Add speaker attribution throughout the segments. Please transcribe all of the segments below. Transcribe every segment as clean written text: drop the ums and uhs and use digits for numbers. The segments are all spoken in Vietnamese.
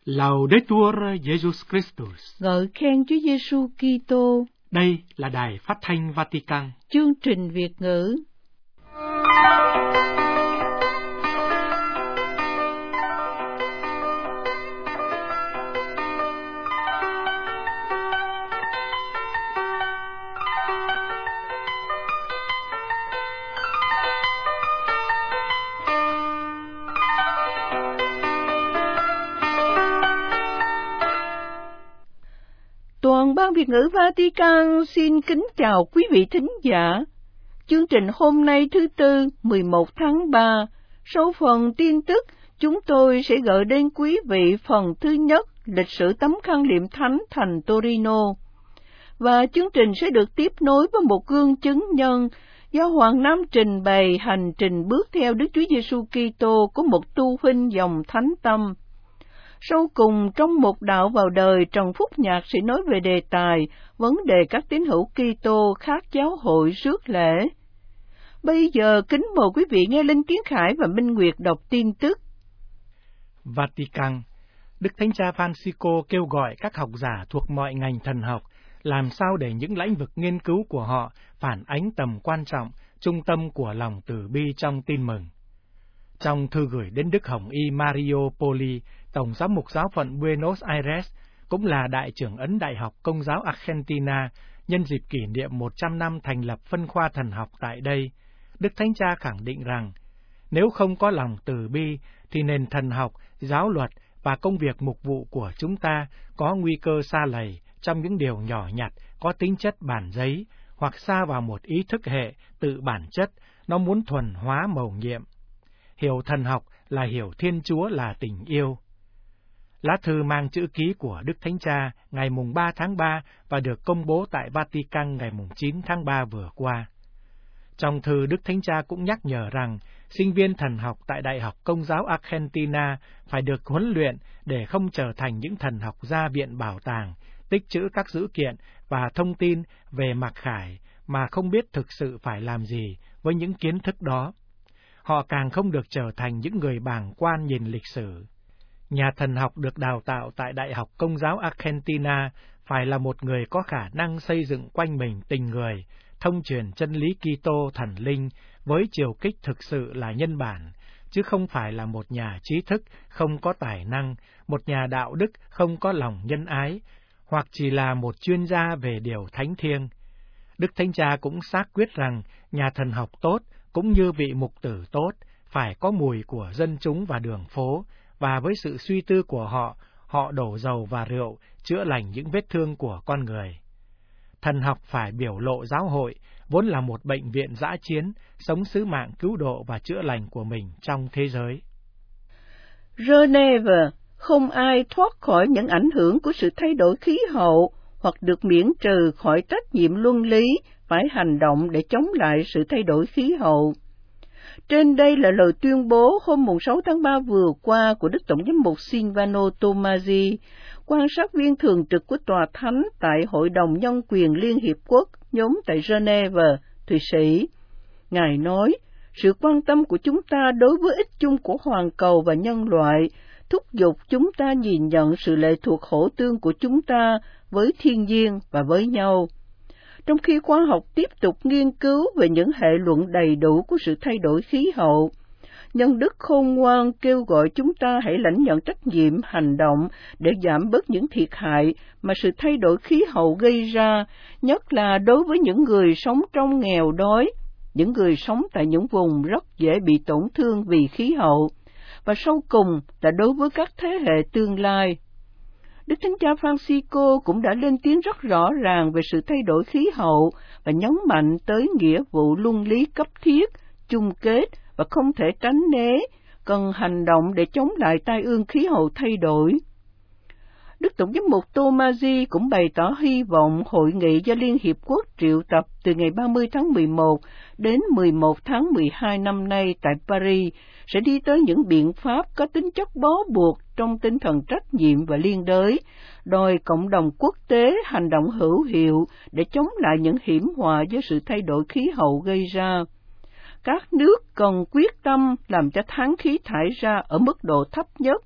Speaker 1: Laudetur Jesus Christus.
Speaker 2: Ngợi khen Chúa Giêsu Kitô.
Speaker 1: Đây là Đài Phát thanh Vatican.
Speaker 2: Chương trình Việt ngữ. Toàn ban Việt ngữ Vatican xin kính chào quý vị thính giả. Chương trình hôm nay thứ Tư, 11 tháng 3, sau phần tin tức, chúng tôi sẽ gửi đến quý vị phần thứ nhất, lịch sử tấm khăn liệm thánh thành Torino. Và chương trình sẽ được tiếp nối với một gương chứng nhân do Hoàng Nam trình bày hành trình bước theo Đức Chúa Giêsu Kitô của một tu huynh dòng Thánh Tâm. Sau cùng, trong một đạo vào đời, Trần Phúc Nhạc sẽ nói về đề tài vấn đề các tín hữu Kitô khác giáo hội rước lễ. Bây giờ, kính mời quý vị nghe Linh Kiến Khải và Minh Nguyệt đọc tin tức.
Speaker 1: Vatican. Đức Thánh Cha Francisco kêu gọi các học giả thuộc mọi ngành thần học làm sao để những lĩnh vực nghiên cứu của họ phản ánh tầm quan trọng, trung tâm của lòng từ bi trong tin mừng. Trong thư gửi đến Đức Hồng Y Mario Poli, Tổng giám mục giáo phận Buenos Aires, cũng là Đại trưởng Ấn Đại học Công giáo Argentina, nhân dịp kỷ niệm 100 năm thành lập phân khoa thần học tại đây, Đức Thánh Cha khẳng định rằng, nếu không có lòng từ bi, thì nền thần học, giáo luật và công việc mục vụ của chúng ta có nguy cơ sa lầy trong những điều nhỏ nhặt có tính chất bản giấy, hoặc sa vào một ý thức hệ tự bản chất, nó muốn thuần hóa mầu nhiệm. Hiểu thần học là hiểu Thiên Chúa là tình yêu. Lá thư mang chữ ký của Đức Thánh Cha ngày 3 tháng 3 và được công bố tại Vatican ngày 9 tháng 3 vừa qua. Trong thư, Đức Thánh Cha cũng nhắc nhở rằng sinh viên thần học tại Đại học Công giáo Argentina phải được huấn luyện để không trở thành những thần học gia viện bảo tàng, tích trữ các dữ kiện và thông tin về mặc khải mà không biết thực sự phải làm gì với những kiến thức đó. Họ càng không được trở thành những người bàng quan nhìn lịch sử. Nhà thần học được đào tạo tại Đại học Công giáo Argentina phải là một người có khả năng xây dựng quanh mình tình người, thông truyền chân lý Kitô thần linh với chiều kích thực sự là nhân bản, chứ không phải là một nhà trí thức không có tài năng, một nhà đạo đức không có lòng nhân ái, hoặc chỉ là một chuyên gia về điều thánh thiêng. Đức Thánh Cha cũng xác quyết rằng nhà thần học tốt cũng như vị mục tử tốt phải có mùi của dân chúng và đường phố, và với sự suy tư của họ, họ đổ dầu và rượu, chữa lành những vết thương của con người. Thần học phải biểu lộ giáo hội, vốn là một bệnh viện dã chiến, sống sứ mạng cứu độ và chữa lành của mình trong thế giới.
Speaker 2: Geneva, không ai thoát khỏi những ảnh hưởng của sự thay đổi khí hậu, hoặc được miễn trừ khỏi trách nhiệm luân lý, phải hành động để chống lại sự thay đổi khí hậu. Trên đây là lời tuyên bố hôm 6 tháng 3 vừa qua của Đức Tổng giám mục Silvano Tomasi, quan sát viên thường trực của Tòa Thánh tại Hội đồng Nhân quyền Liên Hiệp Quốc, nhóm tại Geneva, Thụy Sĩ. Ngài nói, sự quan tâm của chúng ta đối với ích chung của hoàn cầu và nhân loại thúc giục chúng ta nhìn nhận sự lệ thuộc hỗ tương của chúng ta với thiên nhiên và với nhau. Trong khi khoa học tiếp tục nghiên cứu về những hệ luận đầy đủ của sự thay đổi khí hậu, Nhân đức khôn ngoan kêu gọi chúng ta hãy lãnh nhận trách nhiệm hành động để giảm bớt những thiệt hại mà sự thay đổi khí hậu gây ra, nhất là đối với những người sống trong nghèo đói, những người sống tại những vùng rất dễ bị tổn thương vì khí hậu, và sau cùng là đối với các thế hệ tương lai. Đức Thánh Cha Francisco cũng đã lên tiếng rất rõ ràng về sự thay đổi khí hậu và nhấn mạnh tới nghĩa vụ luân lý cấp thiết, chung kết và không thể tránh né, cần hành động để chống lại tai ương khí hậu thay đổi. Đức Tổng giám mục Tomasi cũng bày tỏ hy vọng hội nghị do Liên Hiệp Quốc triệu tập từ ngày 30 tháng 11 đến 11 tháng 12 năm nay tại Paris sẽ đi tới những biện pháp có tính chất bó buộc trong tinh thần trách nhiệm và liên đới, đòi cộng đồng quốc tế hành động hữu hiệu để chống lại những hiểm họa do sự thay đổi khí hậu gây ra. Các nước cần quyết tâm làm cho tháng khí thải ra ở mức độ thấp nhất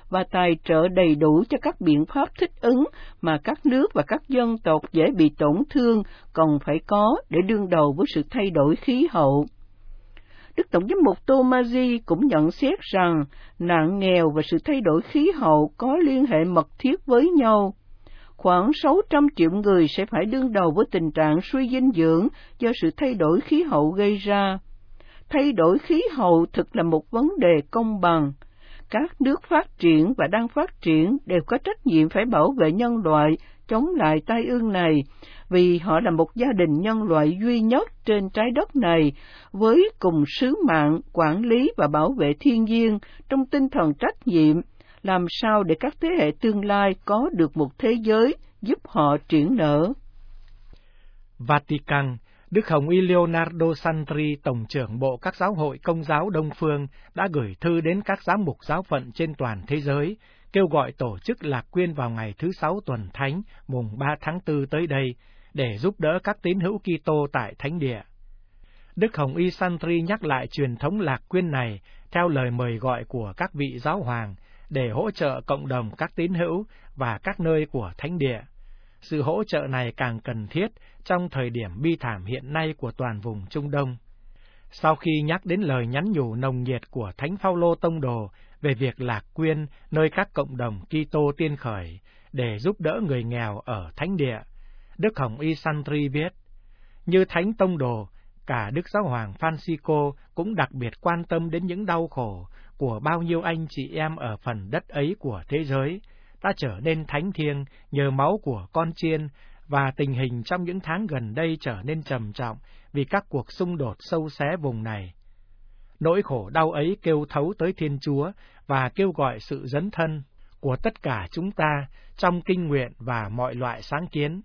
Speaker 2: và tài trợ đầy đủ cho các biện pháp thích ứng mà các nước và các dân tộc dễ bị tổn thương còn phải có để đương đầu với sự thay đổi khí hậu. Đức Tổng giám mục Tomaji cũng nhận xét rằng nạn nghèo và sự thay đổi khí hậu có liên hệ mật thiết với nhau. Khoảng 600 triệu người sẽ phải đương đầu với tình trạng suy dinh dưỡng do sự thay đổi khí hậu gây ra. Thay đổi khí hậu thực là một vấn đề công bằng. Các nước phát triển và đang phát triển đều có trách nhiệm phải bảo vệ nhân loại chống lại tai ương này, vì họ là một gia đình nhân loại duy nhất trên trái đất này, với cùng sứ mạng quản lý và bảo vệ thiên nhiên trong tinh thần trách nhiệm, làm sao để các thế hệ tương lai có được một thế giới giúp họ triển nở.
Speaker 1: Vatican, Đức Hồng Y Leonardo Santri, Tổng trưởng Bộ các giáo hội Công giáo Đông Phương, đã gửi thư đến các giám mục giáo phận trên toàn thế giới, kêu gọi tổ chức lạc quyên vào ngày thứ Sáu tuần Thánh, mùng 3 tháng 4 tới đây, để giúp đỡ các tín hữu Kitô tại Thánh Địa. Đức Hồng Y Santri nhắc lại truyền thống lạc quyên này theo lời mời gọi của các vị giáo hoàng, để hỗ trợ cộng đồng các tín hữu và các nơi của Thánh Địa. Sự hỗ trợ này càng cần thiết trong thời điểm bi thảm hiện nay của toàn vùng Trung Đông. Sau khi nhắc đến lời nhắn nhủ nồng nhiệt của Thánh Phaolô Tông Đồ về việc lạc quyên nơi các cộng đồng Kitô tiên khởi để giúp đỡ người nghèo ở Thánh Địa, Đức Hồng Y Santri viết: như Thánh Tông Đồ, cả Đức Giáo hoàng Francisco cũng đặc biệt quan tâm đến những đau khổ của bao nhiêu anh chị em ở phần đất ấy của thế giới, đã trở nên thánh thiêng nhờ máu của con chiên, và tình hình trong những tháng gần đây trở nên trầm trọng vì các cuộc xung đột sâu xé vùng này. Nỗi khổ đau ấy kêu thấu tới Thiên Chúa và kêu gọi sự dấn thân của tất cả chúng ta trong kinh nguyện và mọi loại sáng kiến.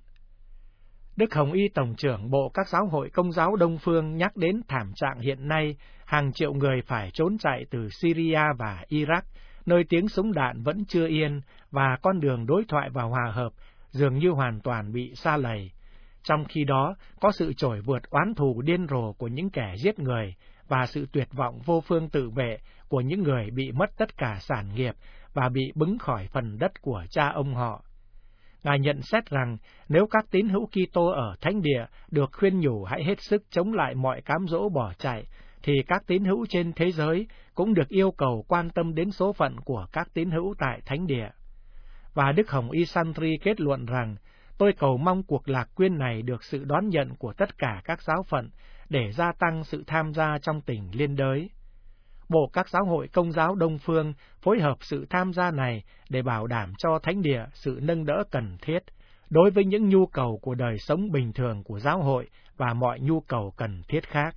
Speaker 1: Đức Hồng Y Tổng trưởng Bộ các giáo hội Công giáo Đông Phương nhắc đến thảm trạng hiện nay, hàng triệu người phải trốn chạy từ Syria và Iraq, nơi tiếng súng đạn vẫn chưa yên và con đường đối thoại và hòa hợp dường như hoàn toàn bị sa lầy. Trong khi đó, có sự trỗi vượt oán thù điên rồ của những kẻ giết người và sự tuyệt vọng vô phương tự vệ của những người bị mất tất cả sản nghiệp và bị bứng khỏi phần đất của cha ông họ. Ngài nhận xét rằng nếu các tín hữu Kitô ở Thánh Địa được khuyên nhủ hãy hết sức chống lại mọi cám dỗ bỏ chạy, thì các tín hữu trên thế giới cũng được yêu cầu quan tâm đến số phận của các tín hữu tại Thánh Địa. Và Đức Hồng Y Santri kết luận rằng, tôi cầu mong cuộc lạc quyên này được sự đón nhận của tất cả các giáo phận để gia tăng sự tham gia trong tình liên đới. Bộ các giáo hội Công giáo Đông Phương phối hợp sự tham gia này để bảo đảm cho Thánh Địa sự nâng đỡ cần thiết đối với những nhu cầu của đời sống bình thường của giáo hội và mọi nhu cầu cần thiết khác.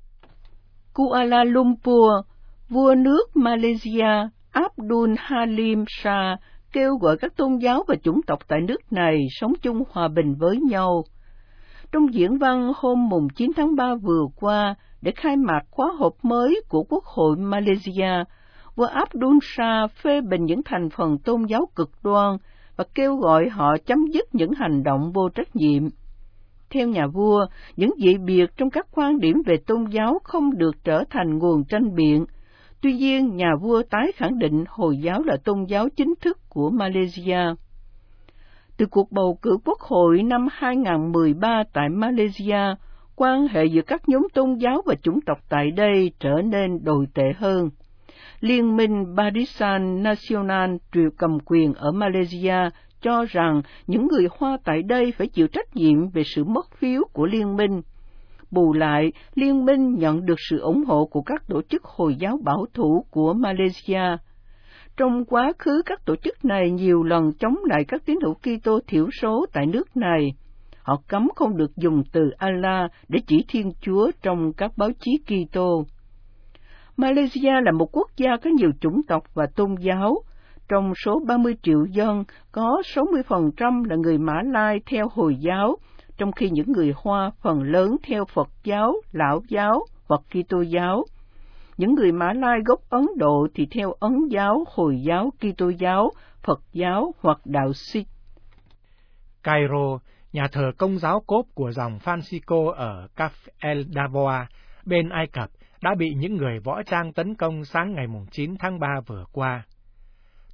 Speaker 2: Kuala Lumpur, vua nước Malaysia Abdul Halim Shah kêu gọi các tôn giáo và chủng tộc tại nước này sống chung hòa bình với nhau. Trong diễn văn hôm mùng 9 tháng 3 vừa qua, để khai mạc khóa họp mới của Quốc hội Malaysia, vua Abdul Shah phê bình những thành phần tôn giáo cực đoan và kêu gọi họ chấm dứt những hành động vô trách nhiệm. Theo nhà vua, những dị biệt trong các quan điểm về tôn giáo không được trở thành nguồn tranh biện. Tuy nhiên, nhà vua tái khẳng định Hồi giáo là tôn giáo chính thức của Malaysia. Từ cuộc bầu cử quốc hội năm 2013 tại Malaysia, quan hệ giữa các nhóm tôn giáo và chủng tộc tại đây trở nên tồi tệ hơn. Liên minh Barisan Nasional triều cầm quyền ở Malaysia cho rằng những người Hoa tại đây phải chịu trách nhiệm về sự mất phiếu của liên minh. Bù lại, liên minh nhận được sự ủng hộ của các tổ chức Hồi giáo bảo thủ của Malaysia. Trong quá khứ, các tổ chức này nhiều lần chống lại các tín hữu Kitô thiểu số tại nước này. Họ cấm không được dùng từ Allah để chỉ Thiên Chúa trong các báo chí Kitô. Malaysia là một quốc gia có nhiều chủng tộc và tôn giáo. Trong số 30 triệu dân, có 60% là người Mã Lai theo Hồi giáo, trong khi những người Hoa phần lớn theo Phật giáo, Lão giáo hoặc Kitô giáo. Những người Mã Lai gốc Ấn Độ thì theo Ấn giáo, Hồi giáo, Kitô giáo, Phật giáo hoặc đạo Sikh.
Speaker 1: Cairo, nhà thờ Công giáo cốp của dòng Francisco ở Caf el Dawoa, bên Ai Cập, đã bị những người võ trang tấn công sáng ngày 9 tháng 3 vừa qua.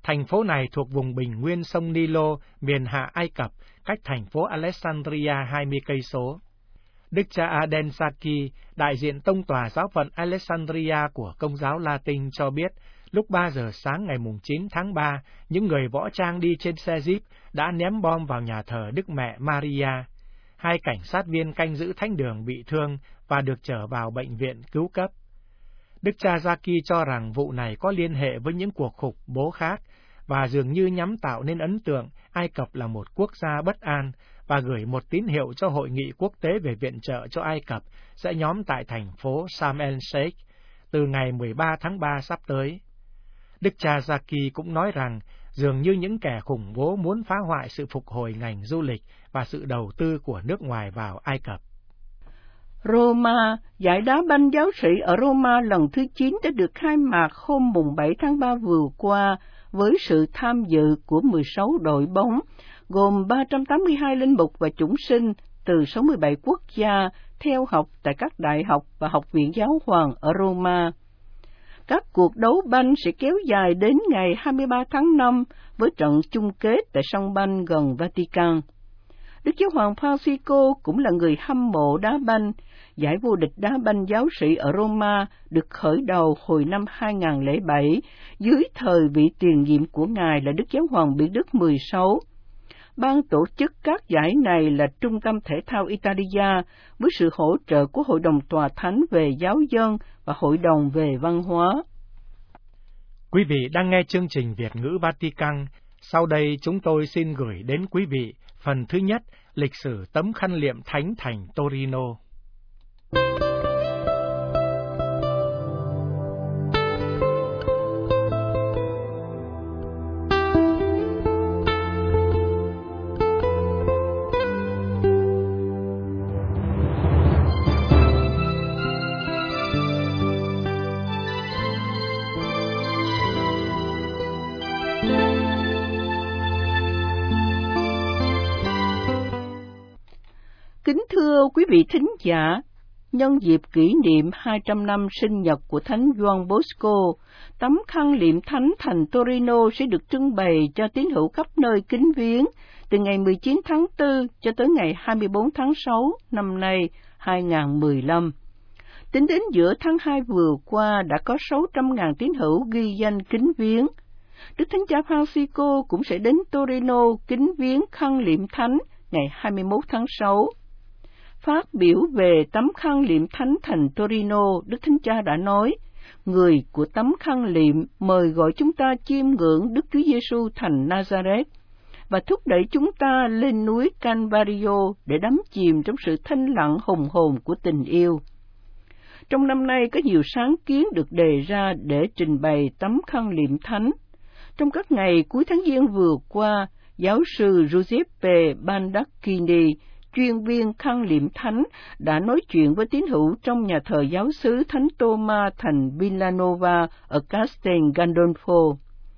Speaker 1: Thành phố này thuộc vùng bình nguyên sông Nilo, miền hạ Ai Cập, cách thành phố Alexandria 20 cây số. Đức cha Adensaki, đại diện tông tòa giáo phận Alexandria của Công giáo Latin cho biết, lúc 3 giờ sáng ngày 9 tháng 3, những người võ trang đi trên xe Jeep đã ném bom vào nhà thờ Đức Mẹ Maria. 2 cảnh sát viên canh giữ thánh đường bị thương và được trở vào bệnh viện cứu cấp. Đức cha Zaki cho rằng vụ này có liên hệ với những cuộc khủng bố khác và dường như nhằm tạo nên ấn tượng Ai Cập là một quốc gia bất an và gửi một tín hiệu cho hội nghị quốc tế về viện trợ cho Ai Cập sẽ nhóm tại thành phố Sharm el-Sheikh từ ngày 13 tháng 3 sắp tới. Đức cha Zaki cũng nói rằng dường như những kẻ khủng bố muốn phá hoại sự phục hồi ngành du lịch và sự đầu tư của nước ngoài vào Ai Cập.
Speaker 2: Roma, giải đá banh giáo sĩ ở Roma lần thứ 9 đã được khai mạc hôm 7 tháng 3 vừa qua với sự tham dự của 16 đội bóng, gồm 382 linh mục và chủng sinh từ 67 quốc gia theo học tại các đại học và học viện giáo hoàng ở Roma. Các cuộc đấu banh sẽ kéo dài đến ngày 23 tháng 5 với trận chung kết tại sân banh gần Vatican. Đức Giáo hoàng Francisco cũng là người hâm mộ đá banh. Giải vô địch đá banh giáo sĩ ở Roma được khởi đầu hồi năm 2007 dưới thời vị tiền nhiệm của Ngài là Đức Giáo hoàng Biển Đức 16. Ban tổ chức các giải này là Trung tâm Thể thao Italia với sự hỗ trợ của Hội đồng Tòa Thánh về Giáo dân và Hội đồng về Văn hóa.
Speaker 1: Quý vị đang nghe chương trình Việt ngữ Vatican. Sau đây chúng tôi xin gửi đến quý vị phần thứ nhất, lịch sử tấm khăn liệm thánh thành Torino.
Speaker 2: Kính thưa quý vị thính giả, nhân dịp kỷ niệm 200 năm sinh nhật của Thánh Gioan Bosco, tấm khăn liệm thánh thành Torino sẽ được trưng bày cho tín hữu khắp nơi kính viếng từ ngày 19 tháng 4 cho tới ngày 24 tháng 6 năm nay 2015. Tính đến giữa tháng 2 vừa qua đã có 600.000 tín hữu ghi danh kính viếng. Đức Thánh Cha Francisco cũng sẽ đến Torino kính viếng khăn liệm thánh ngày 21 tháng 6. Phát biểu về tấm khăn liệm thánh thành Torino, Đức Thánh Cha đã nói, người của tấm khăn liệm mời gọi chúng ta chiêm ngưỡng Đức Chúa Giêsu thành Nazareth và thúc đẩy chúng ta lên núi Calvario để đắm chìm trong sự thanh lặng hùng hồn của tình yêu. Trong năm nay có nhiều sáng kiến được đề ra để trình bày tấm khăn liệm thánh. Trong các ngày cuối tháng Giêng vừa qua, giáo sư Giuseppe Baldacchini, chuyên viên khăn liệm thánh, đã nói chuyện với tín hữu trong nhà thờ giáo xứ Thánh Tôma thành Villanova ở Castel Gandolfo.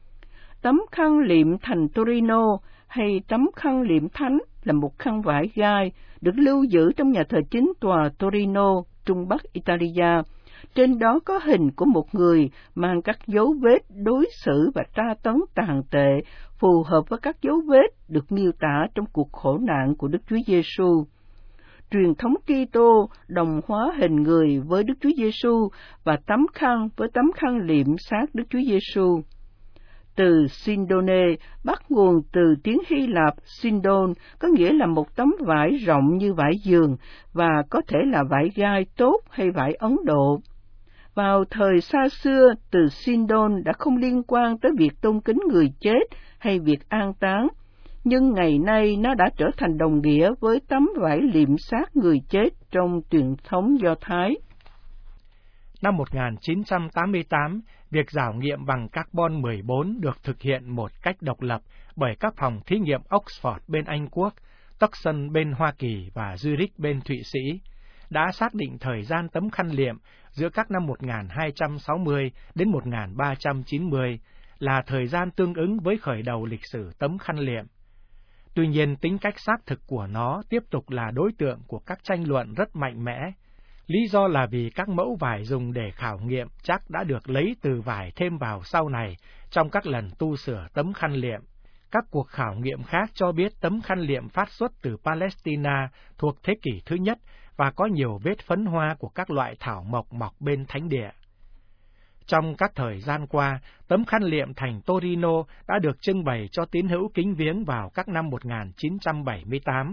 Speaker 2: Tấm khăn liệm thành Torino hay tấm khăn liệm thánh là một khăn vải gai được lưu giữ trong nhà thờ chính tòa Torino, Trung Bắc Italia. Trên đó có hình của một người mang các dấu vết đối xử và tra tấn tàn tệ phù hợp với các dấu vết được miêu tả trong cuộc khổ nạn của Đức Chúa Giêsu. Truyền thống Kitô đồng hóa hình người với Đức Chúa Giêsu và tấm khăn với tấm khăn liệm xác Đức Chúa Giêsu. Từ Sindone bắt nguồn từ tiếng Hy Lạp Sindon, có nghĩa là một tấm vải rộng như vải giường và có thể là vải gai tốt hay vải Ấn Độ. Vào thời xa xưa, từ Sindon đã không liên quan tới việc tôn kính người chết hay việc an táng, nhưng ngày nay nó đã trở thành đồng nghĩa với tấm vải liệm xác người chết trong truyền thống Do Thái.
Speaker 1: Năm 1988, việc rảo nghiệm bằng carbon 14 được thực hiện một cách độc lập bởi các phòng thí nghiệm Oxford bên Anh Quốc, Tucson bên Hoa Kỳ và Zurich bên Thụy Sĩ, đã xác định thời gian tấm khăn liệm giữa các năm 1260 đến 1390 là thời gian tương ứng với khởi đầu lịch sử tấm khăn liệm. Tuy nhiên, tính cách xác thực của nó tiếp tục là đối tượng của các tranh luận rất mạnh mẽ. Lý do là vì các mẫu vải dùng để khảo nghiệm chắc đã được lấy từ vải thêm vào sau này, trong các lần tu sửa tấm khăn liệm. Các cuộc khảo nghiệm khác cho biết tấm khăn liệm phát xuất từ Palestine thuộc thế kỷ thứ nhất và có nhiều vết phấn hoa của các loại thảo mộc mọc bên thánh địa. Trong các thời gian qua, tấm khăn liệm thành Torino đã được trưng bày cho tín hữu kính viếng vào các năm 1978,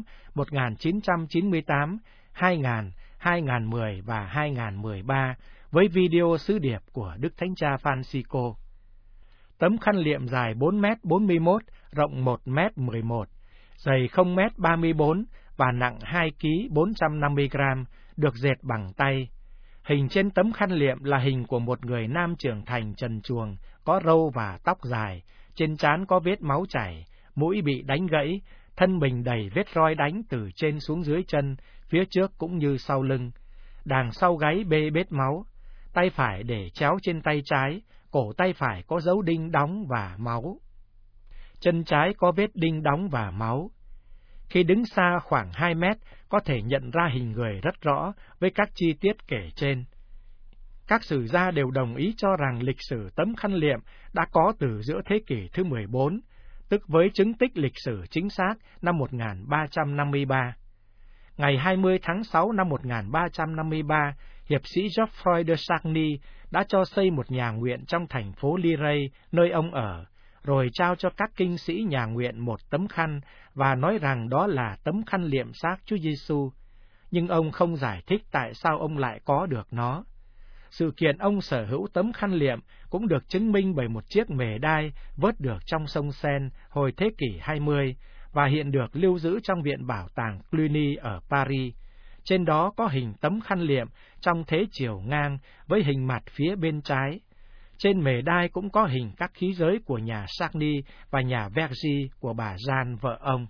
Speaker 1: 1998, 2000, 2010 và 2013 với video sứ điệp của Đức Thánh Cha Francisco. Tấm khăn liệm dài 4m41, rộng 1m11, dày 0m34 và nặng 2 kg 450 g, được dệt bằng tay. Hình trên tấm khăn liệm là hình của một người nam trưởng thành trần truồng, có râu và tóc dài, trên trán có vết máu chảy, mũi bị đánh gãy, thân mình đầy vết roi đánh từ trên xuống dưới chân, phía trước cũng như sau lưng. Đằng sau gáy bê bết máu, tay phải để chéo trên tay trái, cổ tay phải có dấu đinh đóng và máu. Chân trái có vết đinh đóng và máu. Khi đứng xa khoảng 2 mét, có thể nhận ra hình người rất rõ với các chi tiết kể trên. Các sử gia đều đồng ý cho rằng lịch sử tấm khăn liệm đã có từ giữa thế kỷ thứ 14, tức với chứng tích lịch sử chính xác năm 1353. Ngày 20 tháng 6 năm 1353, hiệp sĩ Geoffroy de Charny đã cho xây một nhà nguyện trong thành phố Liray, nơi ông ở, rồi trao cho các kinh sĩ nhà nguyện một tấm khăn và nói rằng đó là tấm khăn liệm xác Chúa Giêsu. Nhưng ông không giải thích tại sao ông lại có được nó. Sự kiện ông sở hữu tấm khăn liệm cũng được chứng minh bởi một chiếc mề đai vớt được trong sông Seine hồi thế kỷ 20 và hiện được lưu giữ trong Viện Bảo tàng Cluny ở Paris. Trên đó có hình tấm khăn liệm trong thế chiều ngang với hình mặt phía bên trái. Trên mề đai cũng có hình các khí giới của nhà Charny và nhà Vergy của bà Jeanne vợ ông.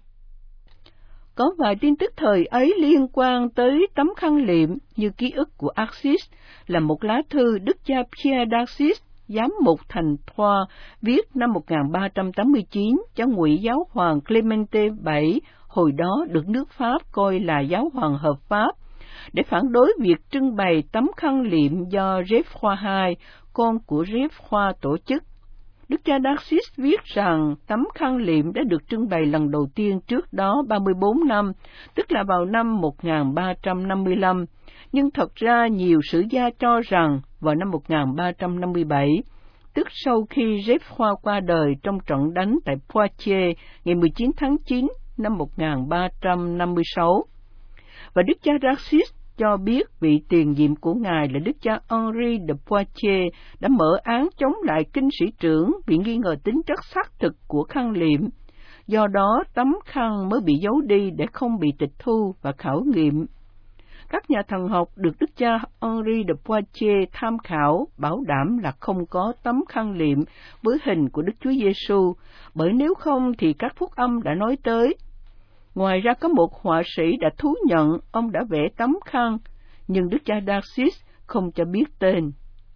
Speaker 2: Có vài tin tức thời ấy liên quan tới tấm khăn liệm như ký ức của Axis là một lá thư Đức cha Pierre d'Axis, giám mục thành Troyes, viết năm 1389 cho Ngụy Giáo hoàng Clemente VII, hồi đó được nước Pháp coi là giáo hoàng hợp pháp, để phản đối việc trưng bày tấm khăn liệm do Geoffroy II, con của Geoffroy tổ chức. Đức cha d'Axis viết rằng tấm khăn liệm đã được trưng bày lần đầu tiên trước đó 34 năm, tức là vào năm 1355, nhưng thật ra nhiều sử gia cho rằng vào năm 1357, tức sau khi Geoffroy qua đời trong trận đánh tại Poitiers ngày 19 tháng 9 năm 1356. Và Đức cha d'Axis cho biết vị tiền nhiệm của Ngài là Đức cha Henri de Poitiers đã mở án chống lại kinh sĩ trưởng vì nghi ngờ tính chất xác thực của khăn liệm. Do đó, tấm khăn mới bị giấu đi để không bị tịch thu và khảo nghiệm. Các nhà thần học được Đức cha Henri de Poitiers tham khảo bảo đảm là không có tấm khăn liệm với hình của Đức Chúa Giêsu, bởi nếu không thì các phúc âm đã nói tới. Ngoài ra có một họa sĩ đã thú nhận ông đã vẽ tấm khăn, nhưng Đức cha d'Axis không cho biết tên.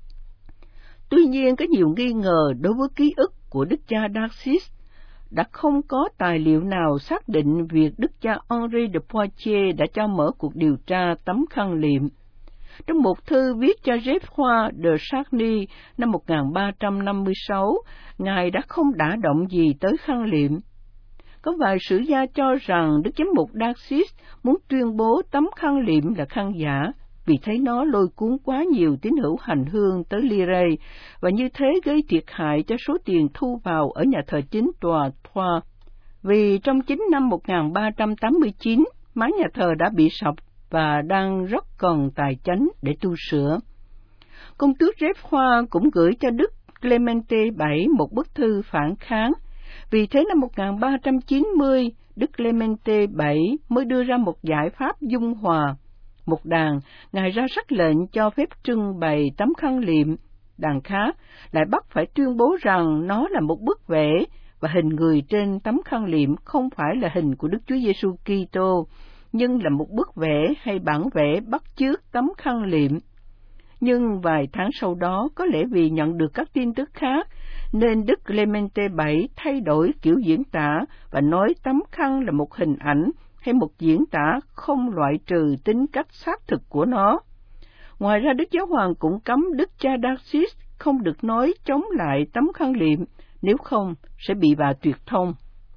Speaker 2: Tuy nhiên, có nhiều nghi ngờ đối với ký ức của Đức cha d'Axis, đã không có tài liệu nào xác định việc Đức cha Henri de Poitiers đã cho mở cuộc điều tra tấm khăn liệm. Trong một thư viết cho Geoffroy de Charny năm 1356, Ngài đã không đả động gì tới khăn liệm. Có vài sử gia cho rằng Đức Giám mục d'Axis muốn tuyên bố tấm khăn liệm là khăn giả, vì thấy nó lôi cuốn quá nhiều tín hữu hành hương tới Liray, và như thế gây thiệt hại cho số tiền thu vào ở nhà thờ chính tòa Troyes. Vì trong chính năm 1389, mái nhà thờ đã bị sập và đang rất cần tài chánh để tu sửa. Công tước Geoffroy cũng gửi cho Đức Clemente VII một bức thư phản kháng. Vì thế năm 1390, Đức Clemente VII mới đưa ra một giải pháp dung hòa. Một đàn, Ngài ra sắc lệnh cho phép trưng bày tấm khăn liệm. Đàn khác lại bắt phải tuyên bố rằng nó là một bức vẽ và hình người trên tấm khăn liệm không phải là hình của Đức Chúa Giêsu Kitô, nhưng là một bức vẽ hay bản vẽ bắt chước tấm khăn liệm. Nhưng vài tháng sau đó, có lẽ vì nhận được các tin tức khác, nên Đức Clemente VII thay đổi kiểu diễn tả và nói tấm khăn là một hình ảnh hay một diễn tả không loại trừ tính cách xác thực của nó. Ngoài ra, Đức Giáo hoàng cũng cấm Đức cha d'Axis không được nói chống lại tấm khăn liệm nếu không sẽ bị bà tuyệt thông.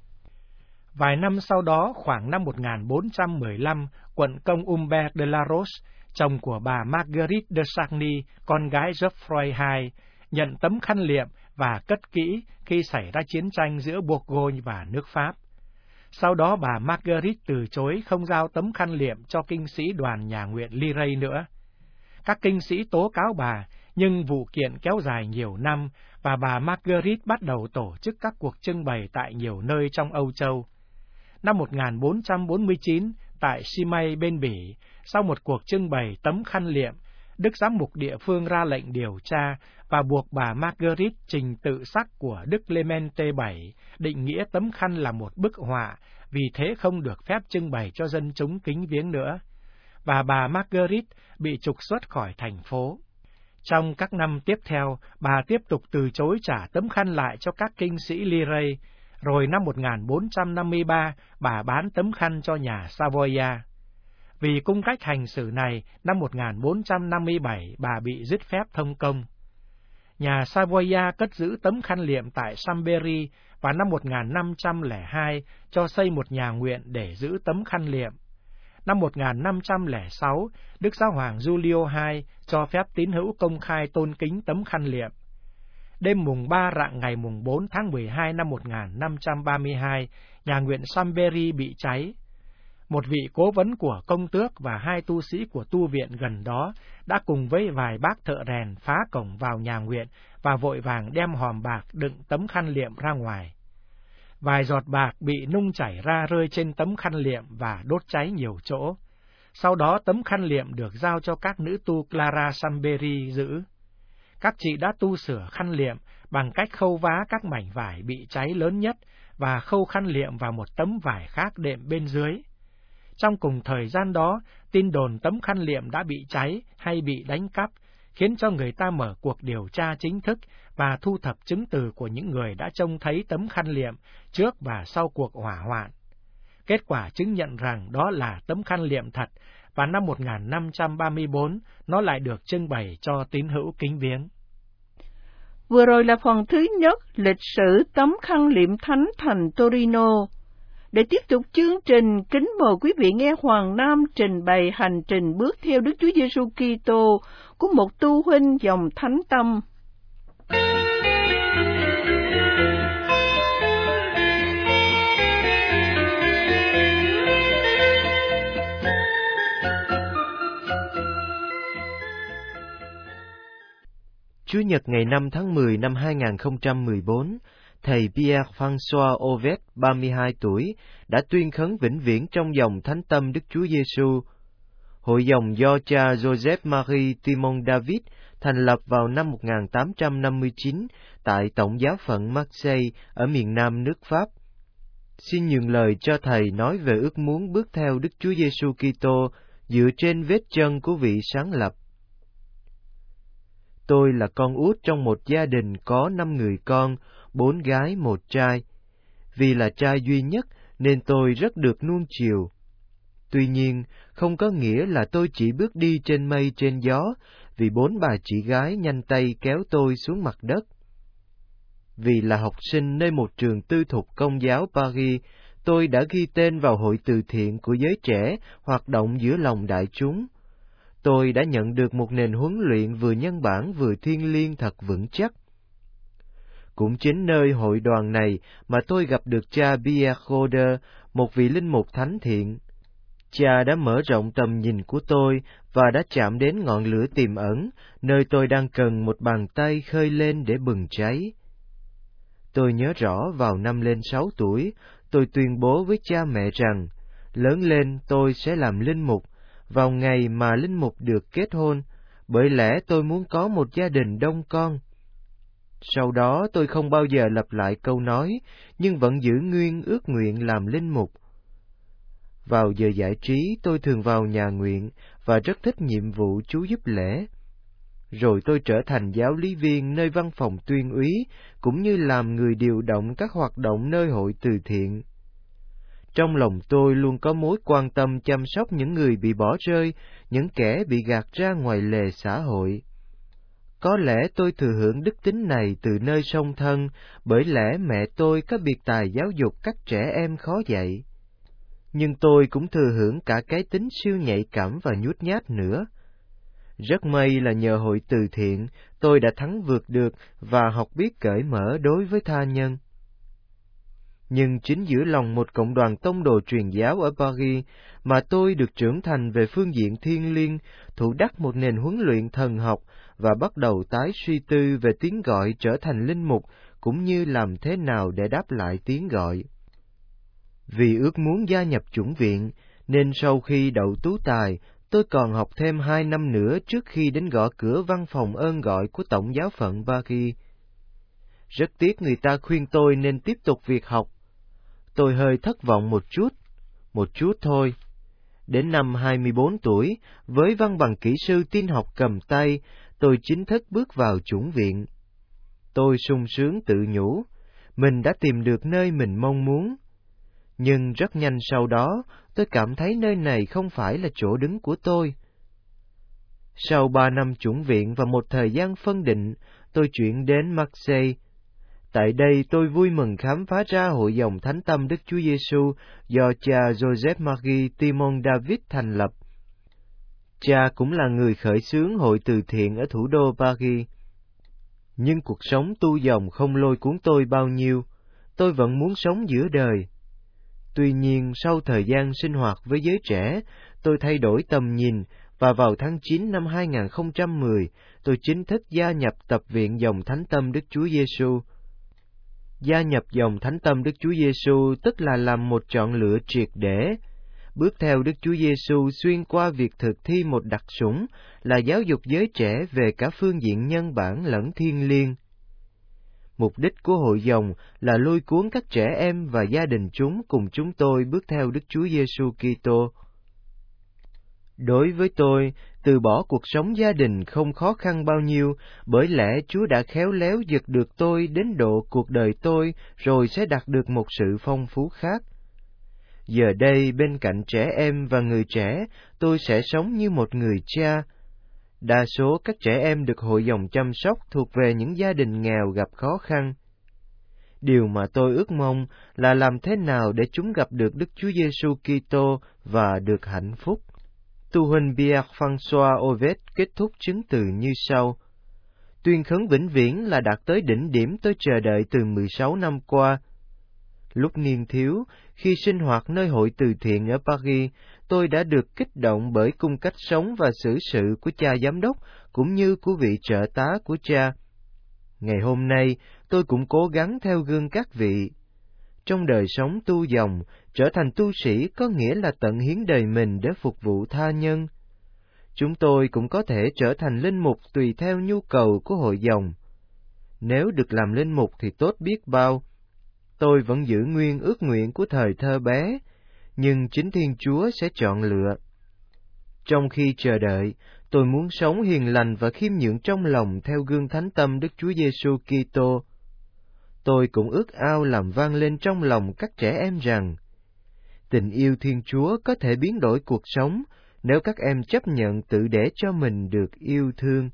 Speaker 1: Vài năm sau đó, khoảng năm 1415, quận công Humbert de la Roche, chồng của bà Marguerite de Charny, con gái Geoffroy II, nhận tấm khăn liệm và cất kỹ khi xảy ra chiến tranh giữa Bourgogne và nước Pháp. Sau đó bà Marguerite từ chối không giao tấm khăn liệm cho kinh sĩ đoàn nhà nguyện Liray nữa. Các kinh sĩ tố cáo bà, nhưng vụ kiện kéo dài nhiều năm và bà Marguerite bắt đầu tổ chức các cuộc trưng bày tại nhiều nơi trong Âu Châu. Năm 1449, tại Chimay bên Bỉ, sau một cuộc trưng bày tấm khăn liệm, Đức Giám mục địa phương ra lệnh điều tra và buộc bà Marguerite trình tự sắc của Đức Clemente VII, định nghĩa tấm khăn là một bức họa, vì thế không được phép trưng bày cho dân chúng kính viếng nữa. Và bà Marguerite bị trục xuất khỏi thành phố. Trong các năm tiếp theo, bà tiếp tục từ chối trả tấm khăn lại cho các kinh sĩ Liray. Rồi năm 1453, bà bán tấm khăn cho nhà Savoia. Vì cung cách hành xử này, năm 1457 bà bị dứt phép thông công. Nhà Savoia cất giữ tấm khăn liệm tại Chambéry và năm 1502 cho xây một nhà nguyện để giữ tấm khăn liệm. Năm 1506, Đức Giáo hoàng Giulio II cho phép tín hữu công khai tôn kính tấm khăn liệm. Đêm mùng 3 rạng ngày mùng 4 tháng 12 năm 1532, nhà nguyện Chambéry bị cháy. Một vị cố vấn của công tước và 2 tu sĩ của tu viện gần đó đã cùng với vài bác thợ rèn phá cổng vào nhà nguyện và vội vàng đem hòm bạc đựng tấm khăn liệm ra ngoài. Vài giọt bạc bị nung chảy ra rơi trên tấm khăn liệm và đốt cháy nhiều chỗ. Sau đó tấm khăn liệm được giao cho các nữ tu Clara Chambéry giữ. Các chị đã tu sửa khăn liệm bằng cách khâu vá các mảnh vải bị cháy lớn nhất và khâu khăn liệm vào một tấm vải khác đệm bên dưới. Trong cùng thời gian đó, tin đồn tấm khăn liệm đã bị cháy hay bị đánh cắp, khiến cho người ta mở cuộc điều tra chính thức và thu thập chứng từ của những người đã trông thấy tấm khăn liệm trước và sau cuộc hỏa hoạn. Kết quả chứng nhận rằng đó là tấm khăn liệm thật, và năm 1534 nó lại được trưng bày cho tín hữu kính viếng.
Speaker 2: Vừa rồi là phần thứ nhất lịch sử tấm khăn liệm thánh thành Torino. Để tiếp tục chương trình, kính mời quý vị nghe Hoàng Nam trình bày hành trình bước theo Đức Chúa Giêsu Kitô của một tu huynh dòng Thánh Tâm.
Speaker 3: Chủ nhật ngày 5 tháng 10 năm 2014, thầy Pierre-François Ovet, 32 tuổi, đã tuyên khấn vĩnh viễn trong dòng Thánh Tâm Đức Chúa Giêsu. Hội dòng do cha Joseph-Marie Timon David thành lập vào năm 1859 tại Tổng giáo phận Marseille ở miền Nam nước Pháp. Xin nhường lời cho thầy nói về ước muốn bước theo Đức Chúa Giêsu Kitô dựa trên vết chân của vị sáng lập. Tôi là con út trong một gia đình có 5 người con, 4 gái, 1 trai. Vì là trai duy nhất nên tôi rất được nuông chiều. Tuy nhiên, không có nghĩa là tôi chỉ bước đi trên mây trên gió, vì 4 bà chị gái nhanh tay kéo tôi xuống mặt đất. Vì là học sinh nơi một trường tư thục Công giáo Paris, tôi đã ghi tên vào hội từ thiện của giới trẻ hoạt động giữa lòng đại chúng. Tôi đã nhận được một nền huấn luyện vừa nhân bản vừa thiêng liêng thật vững chắc. Cũng chính nơi hội đoàn này mà tôi gặp được cha Pierre Goder, một vị linh mục thánh thiện. Cha đã mở rộng tầm nhìn của tôi và đã chạm đến ngọn lửa tiềm ẩn, nơi tôi đang cần một bàn tay khơi lên để bừng cháy. Tôi nhớ rõ vào năm lên 6 tuổi, tôi tuyên bố với cha mẹ rằng, lớn lên tôi sẽ làm linh mục, vào ngày mà linh mục được kết hôn, bởi lẽ tôi muốn có một gia đình đông con. Sau đó tôi không bao giờ lặp lại câu nói, nhưng vẫn giữ nguyên ước nguyện làm linh mục. Vào giờ giải trí, tôi thường vào nhà nguyện và rất thích nhiệm vụ chú giúp lễ. Rồi tôi trở thành giáo lý viên nơi văn phòng tuyên úy, cũng như làm người điều động các hoạt động nơi hội từ thiện. Trong lòng tôi luôn có mối quan tâm chăm sóc những người bị bỏ rơi, những kẻ bị gạt ra ngoài lề xã hội. Có lẽ tôi thừa hưởng đức tính này từ nơi song thân, bởi lẽ mẹ tôi có biệt tài giáo dục các trẻ em khó dạy. Nhưng tôi cũng thừa hưởng cả cái tính siêu nhạy cảm và nhút nhát nữa. Rất may là nhờ hội từ thiện, tôi đã thắng vượt được và học biết cởi mở đối với tha nhân. Nhưng chính giữa lòng một cộng đoàn tông đồ truyền giáo ở Paris mà tôi được trưởng thành về phương diện thiêng liêng, thụ đắc một nền huấn luyện thần học và bắt đầu tái suy tư về tiếng gọi trở thành linh mục, cũng như làm thế nào để đáp lại tiếng gọi. Vì ước muốn gia nhập chủng viện, nên sau khi đậu tú tài, tôi còn học thêm 2 năm nữa trước khi đến gõ cửa văn phòng ơn gọi của Tổng giáo phận Paris. Rất tiếc người ta khuyên tôi nên tiếp tục việc học. Tôi hơi thất vọng một chút thôi. Đến năm 24 tuổi, với văn bằng kỹ sư tin học cầm tay, tôi chính thức bước vào chủng viện. Tôi sung sướng tự nhủ, mình đã tìm được nơi mình mong muốn. Nhưng rất nhanh sau đó, tôi cảm thấy nơi này không phải là chỗ đứng của tôi. Sau 3 năm chủng viện và một thời gian phân định, tôi chuyển đến Marseille. Tại đây tôi vui mừng khám phá ra hội dòng Thánh Tâm Đức Chúa Giêsu do cha Joseph-Marie Timon David thành lập. Cha cũng là người khởi xướng hội từ thiện ở thủ đô Paris. Nhưng cuộc sống tu dòng không lôi cuốn tôi bao nhiêu, tôi vẫn muốn sống giữa đời. Tuy nhiên, sau thời gian sinh hoạt với giới trẻ, tôi thay đổi tầm nhìn, và vào tháng 9 năm 2010, tôi chính thức gia nhập tập viện dòng Thánh Tâm Đức Chúa Giêsu. Gia nhập dòng Thánh Tâm Đức Chúa Giêsu tức là làm một chọn lựa triệt để, bước theo Đức Chúa Giêsu xuyên qua việc thực thi một đặc sủng là giáo dục giới trẻ về cả phương diện nhân bản lẫn thiêng liêng. Mục đích của hội dòng là lôi cuốn các trẻ em và gia đình chúng cùng chúng tôi bước theo Đức Chúa Giêsu Kitô. Đối với tôi, từ bỏ cuộc sống gia đình không khó khăn bao nhiêu, bởi lẽ Chúa đã khéo léo giật được tôi đến độ cuộc đời tôi rồi sẽ đạt được một sự phong phú khác. Giờ đây, bên cạnh trẻ em và người trẻ, tôi sẽ sống như một người cha. Đa số các trẻ em được hội dòng chăm sóc thuộc về những gia đình nghèo gặp khó khăn. Điều mà tôi ước mong là làm thế nào để chúng gặp được Đức Chúa Giêsu Kitô và được hạnh phúc. Tu huynh Pierre-François Ovet kết thúc chứng từ như sau: Tuyên khấn vĩnh viễn là đạt tới đỉnh điểm tôi chờ đợi từ 16 năm qua. Lúc niên thiếu, khi sinh hoạt nơi hội từ thiện ở Paris, tôi đã được kích động bởi cung cách sống và xử sự của cha giám đốc cũng như của vị trợ tá của cha. Ngày hôm nay, tôi cũng cố gắng theo gương các vị. Trong đời sống tu dòng, trở thành tu sĩ có nghĩa là tận hiến đời mình để phục vụ tha nhân. Chúng tôi cũng có thể trở thành linh mục tùy theo nhu cầu của hội dòng. Nếu được làm linh mục thì tốt biết bao. Tôi vẫn giữ nguyên ước nguyện của thời thơ bé, nhưng chính Thiên Chúa sẽ chọn lựa. Trong khi chờ đợi, tôi muốn sống hiền lành và khiêm nhường trong lòng theo gương Thánh Tâm Đức Chúa Giêsu Kitô. Tôi cũng ước ao làm vang lên trong lòng các trẻ em rằng, tình yêu Thiên Chúa có thể biến đổi cuộc sống nếu các em chấp nhận tự để cho mình được yêu thương.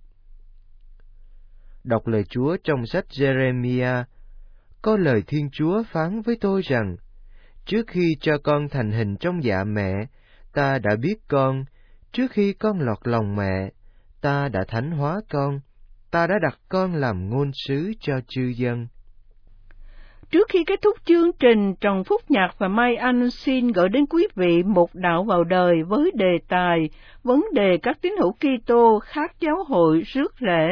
Speaker 3: Đọc lời Chúa trong sách Jeremiah, có lời Thiên Chúa phán với tôi rằng, trước khi cho con thành hình trong dạ mẹ, ta đã biết con, trước khi con lọt lòng mẹ, ta đã thánh hóa con, ta đã đặt con làm ngôn sứ cho chư dân.
Speaker 2: Trước khi kết thúc chương trình, Trần Phúc Nhạc và Mai Anh xin gửi đến quý vị một đạo vào đời với đề tài vấn đề các tín hữu Kitô khác giáo hội rước rễ.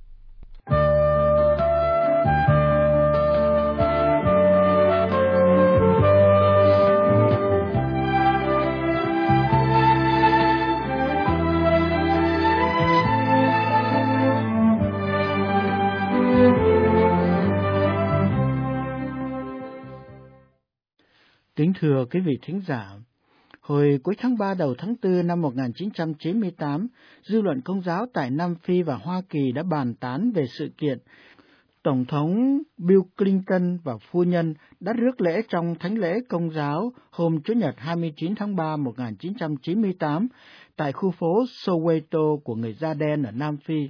Speaker 1: Kính thưa quý vị thính giả, hồi cuối tháng 3 đầu tháng 4 năm 1998, dư luận Công giáo tại Nam Phi và Hoa Kỳ đã bàn tán về sự kiện Tổng thống Bill Clinton và phu nhân đã rước lễ trong thánh lễ Công giáo hôm Chủ nhật 29 tháng 3 1998 tại khu phố Soweto của người da đen ở Nam Phi.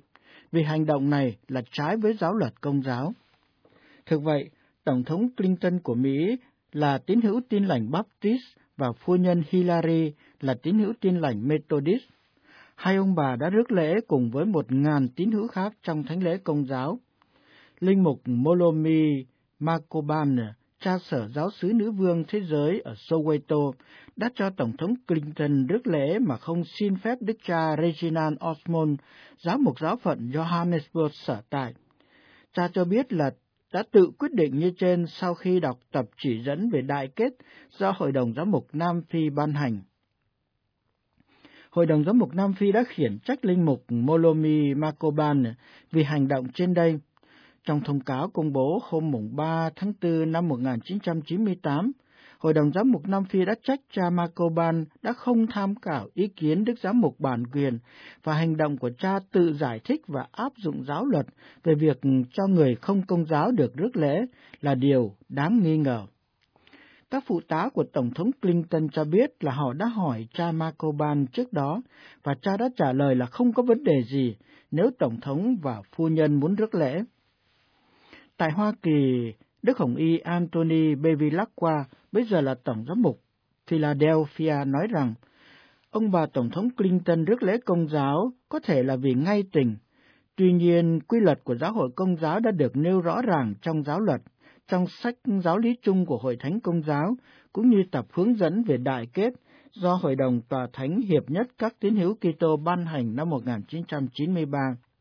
Speaker 4: vì hành động này là trái với giáo luật Công giáo. Thực vậy, Tổng thống Clinton của Mỹ là tín hữu Tin lành Baptist và phu nhân Hillary là tín hữu Tin lành Methodist. Hai ông bà đã rước lễ cùng với 1.000 tín hữu khác trong thánh lễ Công giáo. Linh mục Molomi Makoban, cha sở giáo xứ nữ vương thế giới ở Soweto, đã cho Tổng thống Clinton rước lễ mà không xin phép đức cha Reginald Osmond, giám mục giáo phận Johannesburg sở tại. Cha cho biết là đã tự quyết định như trên sau khi đọc tập chỉ dẫn về đại kết do Hội đồng Giám mục Nam Phi ban hành. Hội đồng Giám mục Nam Phi đã khiển trách linh mục Molomi Makoban vì hành động trên đây. Trong thông cáo công bố hôm 3 tháng 4 năm 1998, Hội đồng Giám mục Nam Phi đã trách cha Makoban đã không tham khảo ý kiến Đức Giám mục bản quyền và hành động của cha tự giải thích và áp dụng giáo luật về việc cho người không Công giáo được rước lễ là điều đáng nghi ngờ. Các phụ tá của Tổng thống Clinton cho biết là họ đã hỏi cha Makoban trước đó và cha đã trả lời là không có vấn đề gì nếu Tổng thống và phu nhân muốn rước lễ. Tại Hoa Kỳ, Đức Hồng Y Anthony Bevilacqua, bây giờ là Tổng giám mục Philadelphia, nói rằng ông bà Tổng thống Clinton rước lễ Công giáo có thể là vì ngay tình. Tuy nhiên, quy luật của giáo hội Công giáo đã được nêu rõ ràng trong giáo luật, trong sách giáo lý chung của Hội Thánh Công giáo, cũng như tập hướng dẫn về đại kết do Hội đồng Tòa Thánh Hiệp nhất các tín hữu Kitô ban hành năm 1993.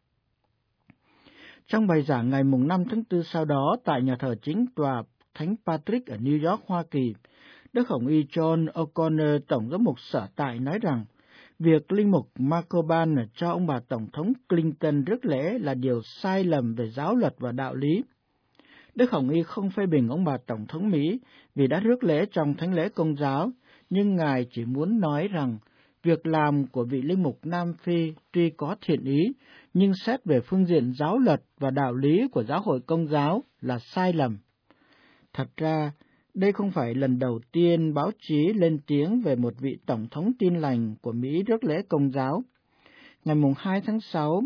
Speaker 4: Trong bài giảng ngày 5 tháng 4 sau đó tại nhà thờ chính tòa Thánh Patrick ở New York, Hoa Kỳ, Đức Hồng Y John O'Connor, Tổng giám mục sở tại, nói rằng việc linh mục Makoban cho ông bà Tổng thống Clinton rước lễ là điều sai lầm về giáo luật và đạo lý. Đức Hồng Y không phê bình ông bà Tổng thống Mỹ vì đã rước lễ trong thánh lễ Công giáo, nhưng Ngài chỉ muốn nói rằng việc làm của vị linh mục Nam Phi tuy có thiện ý, nhưng xét về phương diện giáo luật và đạo lý của giáo hội Công giáo là sai lầm. Thật ra, đây không phải lần đầu tiên báo chí lên tiếng về một vị Tổng thống Tin lành của Mỹ rước lễ Công giáo. Ngày 2 tháng 6,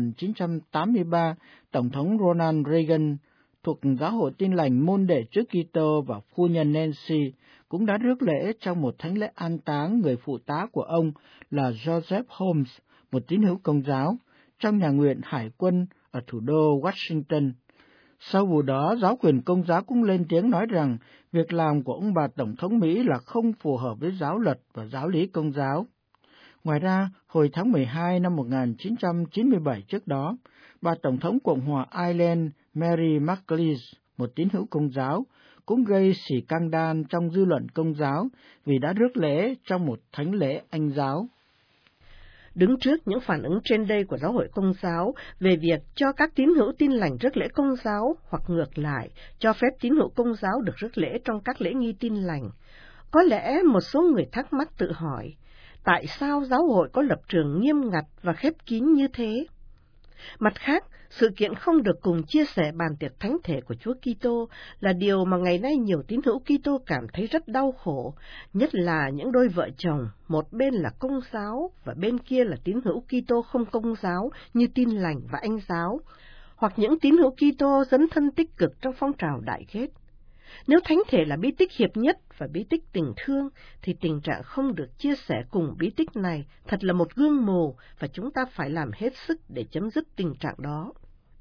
Speaker 4: 1983, Tổng thống Ronald Reagan thuộc giáo hội Tin lành môn đệ trước Kitô và phu nhân Nancy cũng đã rước lễ trong một thánh lễ an táng người phụ tá của ông là Joseph Holmes, một tín hữu Công giáo, trong nhà nguyện Hải quân ở thủ đô Washington. Sau vụ đó, giáo quyền Công giáo cũng lên tiếng nói rằng việc làm của ông bà Tổng thống Mỹ là không phù hợp với giáo luật và giáo lý Công giáo. Ngoài ra, hồi tháng 12 năm 1997 trước đó, bà Tổng thống Cộng hòa Ireland Mary McLeish, một tín hữu Công giáo, cũng gây xỉ căng đan trong dư luận Công giáo vì đã rước lễ trong một thánh lễ Anh giáo.
Speaker 2: Đứng trước những phản ứng trên đây của giáo hội Công giáo về việc cho các tín hữu Tin lành rước lễ Công giáo hoặc ngược lại, cho phép tín hữu Công giáo được rước lễ trong các lễ nghi Tin lành, có lẽ một số người thắc mắc tự hỏi, tại sao giáo hội có lập trường nghiêm ngặt và khép kín như thế? Mặt khác, sự kiện không được cùng chia sẻ bàn tiệc thánh thể của Chúa Kitô là điều mà ngày nay nhiều tín hữu Kitô cảm thấy rất đau khổ, nhất là những đôi vợ chồng, một bên là Công giáo và bên kia là tín hữu Kitô không Công giáo như Tin lành và Anh giáo, hoặc những tín hữu Kitô dấn thân tích cực trong phong trào đại kết. Nếu thánh thể là bí tích hiệp nhất và bí tích tình thương, thì tình trạng không được chia sẻ cùng bí tích này thật là một gương mù và chúng ta phải làm hết sức để chấm dứt tình trạng đó.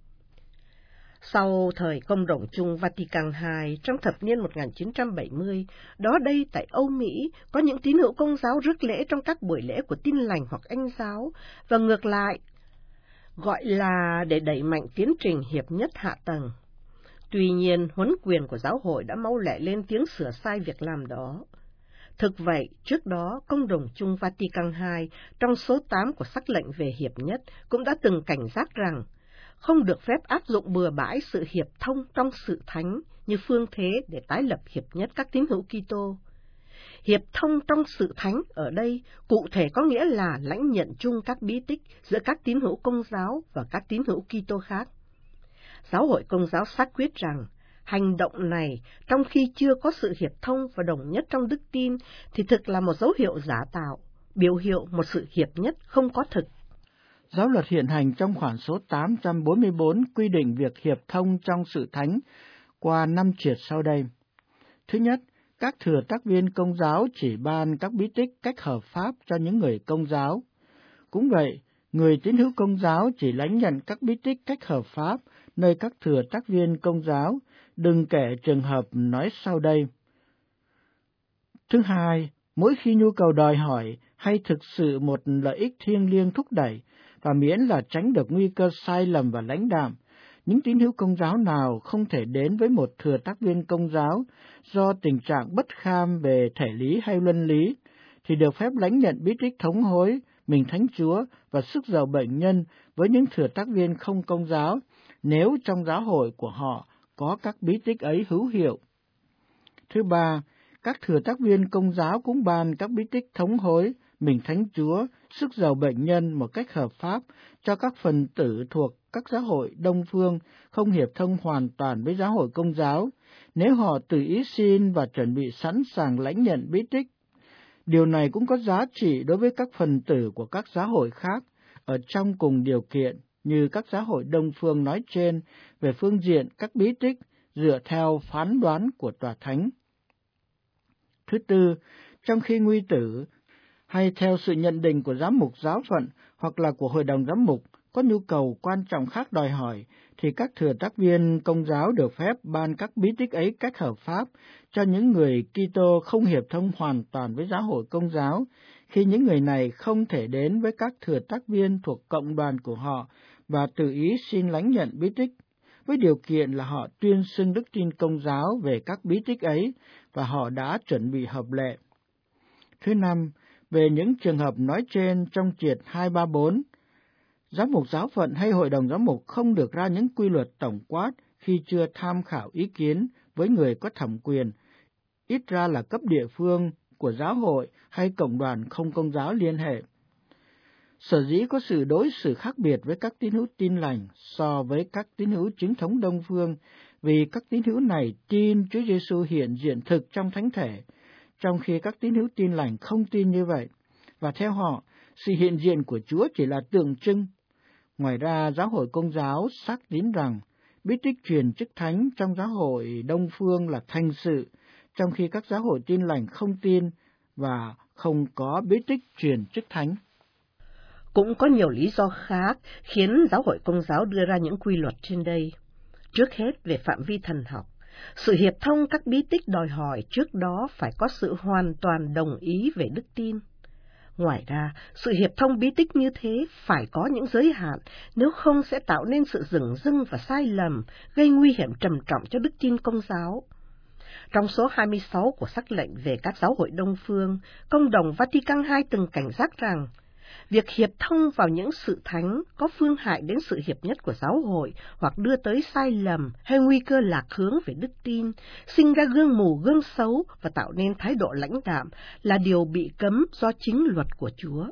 Speaker 2: Sau thời Công đồng chung Vatican II trong thập niên 1970, đó đây tại Âu Mỹ có những tín hữu Công giáo rước lễ trong các buổi lễ của Tin lành hoặc Anh giáo, và ngược lại, gọi là để đẩy mạnh tiến trình hiệp nhất hạ tầng. Tuy nhiên, huấn quyền của giáo hội đã mau lẹ lên tiếng sửa sai việc làm đó. Thực vậy, trước đó, Công đồng chung Vatican II trong số 8 của sắc lệnh về hiệp nhất cũng đã từng cảnh giác rằng không được phép áp dụng bừa bãi sự hiệp thông trong sự thánh như phương thế để tái lập hiệp nhất các tín hữu Kitô. Hiệp thông trong sự thánh ở đây cụ thể có nghĩa là lãnh nhận chung các bí tích giữa các tín hữu Công giáo và các tín hữu Kitô khác. Giáo hội Công giáo xác quyết rằng hành động này trong khi chưa có sự hiệp thông và đồng nhất trong đức tin thì thực là một dấu hiệu giả tạo, biểu hiệu một sự hiệp nhất không có thực.
Speaker 4: Giáo luật hiện hành trong khoản số 844 quy định việc hiệp thông trong sự thánh qua 5 triệt sau đây. Thứ nhất, các thừa tác viên công giáo chỉ ban các bí tích cách hợp pháp cho những người công giáo. Cũng vậy, người tín hữu công giáo chỉ lãnh nhận các bí tích cách hợp pháp nơi các thừa tác viên công giáo, đừng kể trường hợp nói sau đây. Thứ hai, mỗi khi nhu cầu đòi hỏi hay thực sự một lợi ích thiêng liêng thúc đẩy, và miễn là tránh được nguy cơ sai lầm và lãnh đạm, những tín hữu công giáo nào không thể đến với một thừa tác viên công giáo do tình trạng bất kham về thể lý hay luân lý, thì được phép lãnh nhận bí tích thống hối, mình thánh Chúa và sức giàu bệnh nhân với những thừa tác viên không công giáo, nếu trong giáo hội của họ có các bí tích ấy hữu hiệu. Thứ ba, các thừa tác viên công giáo cũng ban các bí tích thống hối, mình thánh Chúa, sức giàu bệnh nhân một cách hợp pháp cho các phần tử thuộc các giáo hội Đông Phương không hiệp thông hoàn toàn với giáo hội công giáo, nếu họ tự ý xin và chuẩn bị sẵn sàng lãnh nhận bí tích. Điều này cũng có giá trị đối với các phần tử của các giáo hội khác, ở trong cùng điều kiện như các giáo hội Đông Phương nói trên về phương diện các bí tích dựa theo phán đoán của Tòa Thánh. Thứ tư, trong khi nguy tử hay theo sự nhận định của giám mục giáo phận hoặc là của hội đồng giám mục có nhu cầu quan trọng khác đòi hỏi, thì các thừa tác viên công giáo được phép ban các bí tích ấy cách hợp pháp cho những người Kitô không hiệp thông hoàn toàn với giáo hội công giáo, khi những người này không thể đến với các thừa tác viên thuộc cộng đoàn của họ và tự ý xin lãnh nhận bí tích, với điều kiện là họ tuyên xưng đức tin công giáo về các bí tích ấy và họ đã chuẩn bị hợp lệ. Thứ năm, về những trường hợp nói trên trong triệt 234, giám mục giáo phận hay hội đồng giám mục không được ra những quy luật tổng quát khi chưa tham khảo ý kiến với người có thẩm quyền, ít ra là cấp địa phương của giáo hội hay cộng đoàn không công giáo liên hệ. Sở dĩ có sự đối xử khác biệt với các tín hữu tin lành so với các tín hữu chính thống Đông Phương, vì các tín hữu này tin Chúa Giêsu hiện diện thực trong thánh thể, trong khi các tín hữu tin lành không tin như vậy, và theo họ, sự hiện diện của Chúa chỉ là tượng trưng. Ngoài ra, giáo hội công giáo xác tín rằng bí tích truyền chức thánh trong giáo hội Đông Phương là thành sự, trong khi các giáo hội tin lành không tin và không có bí tích truyền chức thánh.
Speaker 2: Cũng có nhiều lý do khác khiến giáo hội công giáo đưa ra những quy luật trên đây. Trước hết, về phạm vi thần học, sự hiệp thông các bí tích đòi hỏi trước đó phải có sự hoàn toàn đồng ý về đức tin. Ngoài ra, sự hiệp thông bí tích như thế phải có những giới hạn, nếu không sẽ tạo nên sự dửng dưng và sai lầm, gây nguy hiểm trầm trọng cho đức tin công giáo. Trong số 26 của sắc lệnh về các giáo hội Đông Phương, Công đồng Vatican II từng cảnh giác rằng, việc hiệp thông vào những sự thánh có phương hại đến sự hiệp nhất của giáo hội hoặc đưa tới sai lầm hay nguy cơ lạc hướng về đức tin, sinh ra gương mù gương xấu và tạo nên thái độ lãnh đạm là điều bị cấm do chính luật của Chúa.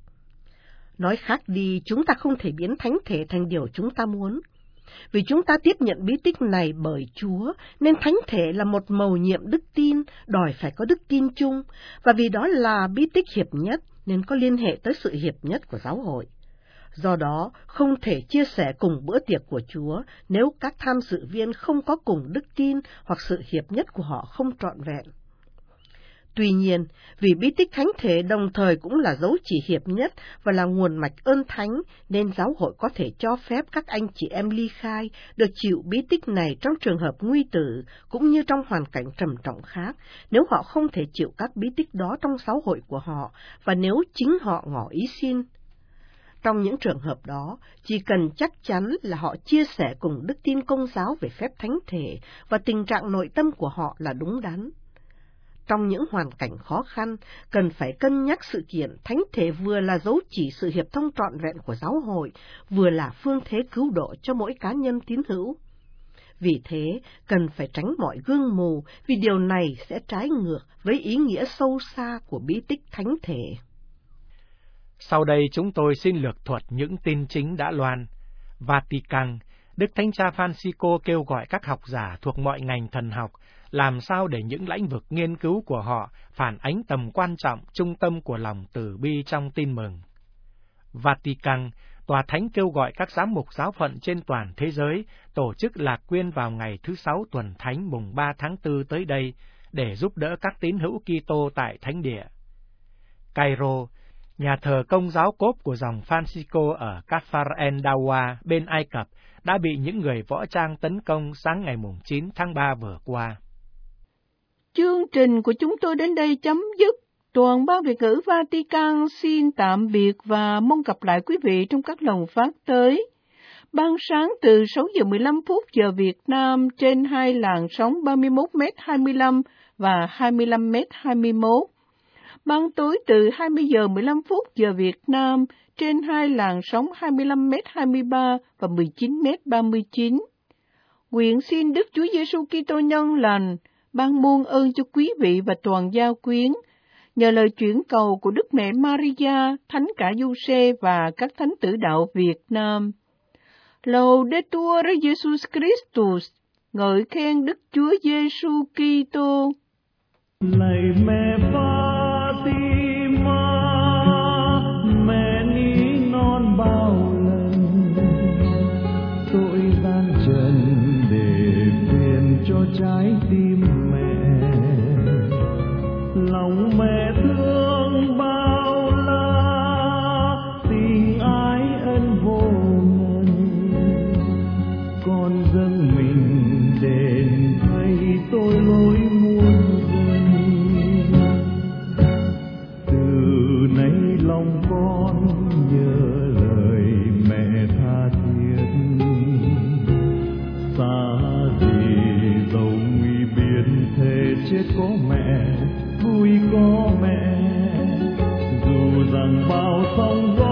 Speaker 2: Nói khác đi, chúng ta không thể biến thánh thể thành điều chúng ta muốn. Vì chúng ta tiếp nhận bí tích này bởi Chúa, nên thánh thể là một mầu nhiệm đức tin, đòi phải có đức tin chung, và vì đó là bí tích hiệp nhất, nên có liên hệ tới sự hiệp nhất của giáo hội. Do đó, không thể chia sẻ cùng bữa tiệc của Chúa nếu các tham dự viên không có cùng đức tin hoặc sự hiệp nhất của họ không trọn vẹn. Tuy nhiên, vì bí tích thánh thể đồng thời cũng là dấu chỉ hiệp nhất và là nguồn mạch ơn thánh, nên giáo hội có thể cho phép các anh chị em ly khai được chịu bí tích này trong trường hợp nguy tử, cũng như trong hoàn cảnh trầm trọng khác, nếu họ không thể chịu các bí tích đó trong giáo hội của họ, và nếu chính họ ngỏ ý xin. Trong những trường hợp đó, chỉ cần chắc chắn là họ chia sẻ cùng đức tin công giáo về phép thánh thể, và tình trạng nội tâm của họ là đúng đắn. Trong những hoàn cảnh khó khăn, cần phải cân nhắc sự kiện thánh thể vừa là dấu chỉ sự hiệp thông trọn vẹn của giáo hội, vừa là phương thế cứu độ cho mỗi cá nhân tín hữu. Vì thế, cần phải tránh mọi gương mù, vì điều này sẽ trái ngược với ý nghĩa sâu xa của bí tích thánh thể.
Speaker 1: Sau đây chúng tôi xin lược thuật những tin chính đã loan. Vatican, Đức Thánh Cha Francisco kêu gọi các học giả thuộc mọi ngành thần học làm sao để những lĩnh vực nghiên cứu của họ phản ánh tầm quan trọng, trung tâm của lòng từ bi trong tin mừng. Vatican, Tòa Thánh kêu gọi các giám mục giáo phận trên toàn thế giới tổ chức lạc quyên vào ngày thứ Sáu tuần Thánh mùng 3 tháng 4 tới đây để giúp đỡ các tín hữu Kitô tại Thánh địa. Cairo, nhà thờ Công giáo Cốp của dòng Francisco ở Kfar el-Dawa bên Ai Cập đã bị những người võ trang tấn công sáng ngày mùng 9 tháng 3 vừa qua.
Speaker 2: Chương trình của chúng tôi đến đây chấm dứt. Toàn ban Việt ngữ Vatican xin tạm biệt và mong gặp lại quý vị trong các lần phát tới. Ban sáng từ 6 giờ 15 phút giờ Việt Nam trên hai làn sóng 31m25 và 25m21. Ban tối từ 20 giờ 15 phút giờ Việt Nam trên hai làn sóng 25m23 và 19m39. Nguyện xin Đức Chúa Giêsu Kitô nhân lành ban muôn ơn cho quý vị và toàn gia quyến, nhờ lời chuyển cầu của Đức Mẹ Maria, Thánh cả Giuse và các thánh tử đạo Việt Nam. Laudetur Jesus Christus, ngợi khen Đức Chúa Giêsu Kitô.
Speaker 5: Lạy mẹ Fatima, mẹ ní non bao lần tội gian trần để phiền cho trái tim mẹ. Lòng mẹ thương bao la, tình ái ân vô ngần, con dâng mình đền thay tôi lỗi muôn dân. Từ nay lòng con nhớ lời mẹ tha thiết, xa gì dầu nguy biên thề chết có mẹ, vui có mẹ, dù rằng bao sóng gió